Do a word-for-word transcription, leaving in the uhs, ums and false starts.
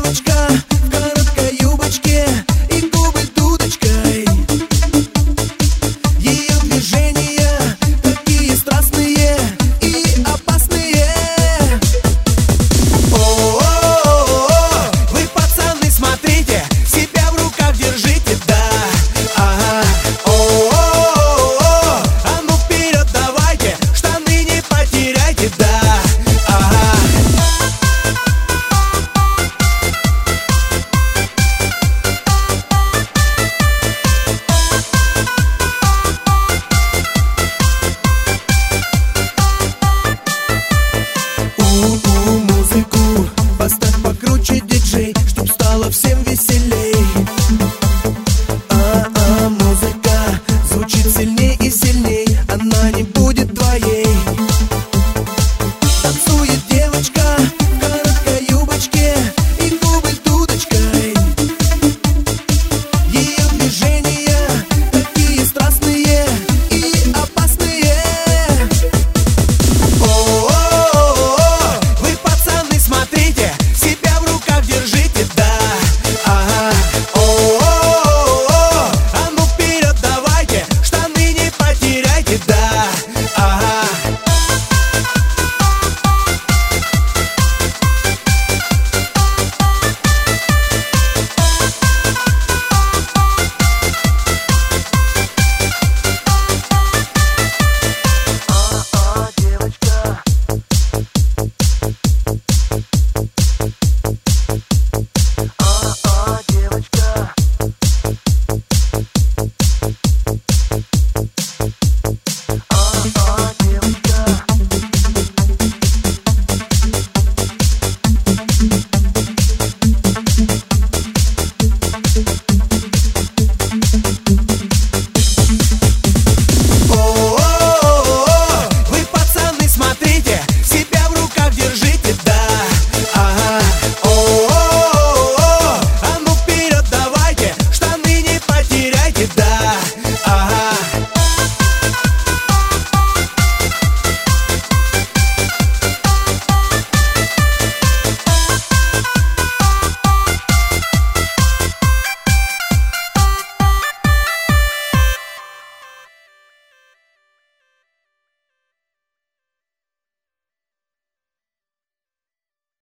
девочка в короткой юбочке и губы дудочкой. Ее движения такие страстные и опасные. О-о-о-о, вы, пацаны, смотрите, себя в руках держите, да. Ага. О-о-о-о, а ну вперед давайте, штаны не потеряйте, да. Ага. У-у, музыку поставь покруче, диджей, чтоб